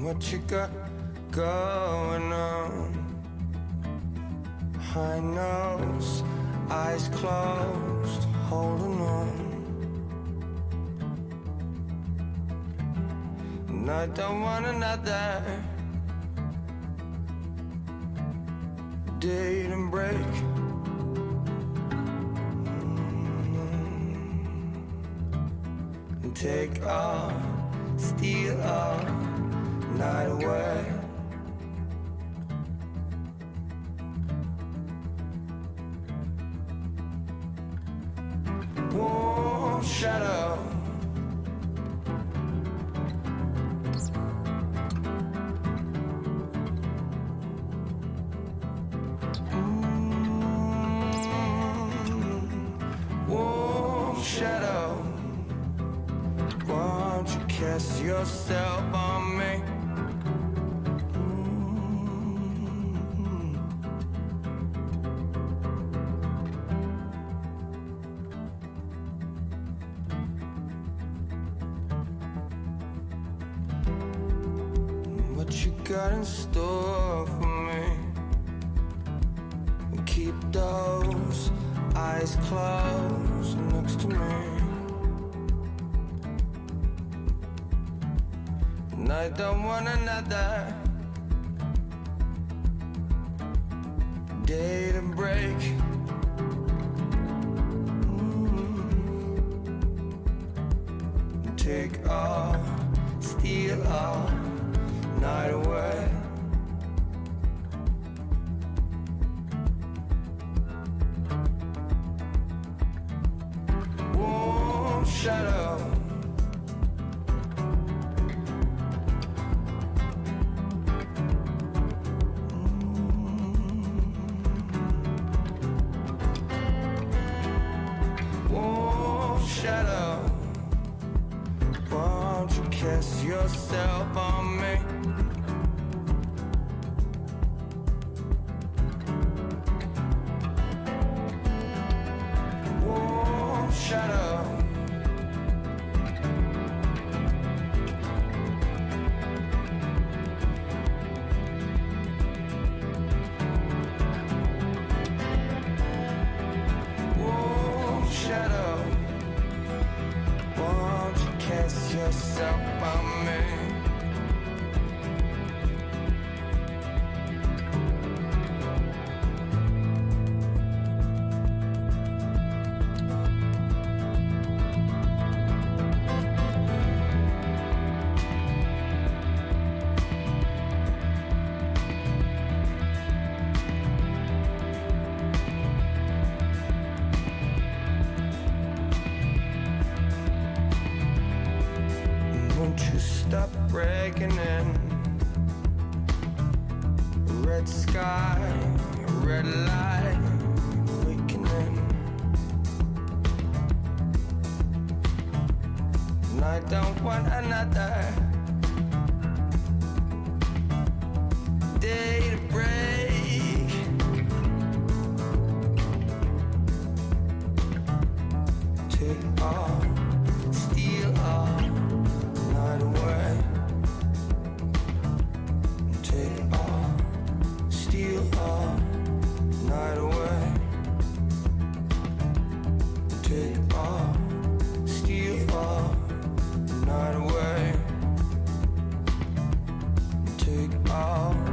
What you got going on? High nose, eyes closed, holding on. And I don't want another date and break. And take all, steal all night away. Warm shadow, warm shadow. Won't you cast yourself on me? What you got in store for me? Keep those eyes closed next to me. And I don't want another day to break. Take all, steal all night away. Warm shadow, warm shadow. Won't you cast yourself on me? Warm shadow, warm shadow. Won't you cast yourself on me? Won't you stop breaking in? Red sky, red light, awakening. And I don't want another day to break. Take all, steal all night away. Take all, steal all night away. Take all, steal all night away. Take all.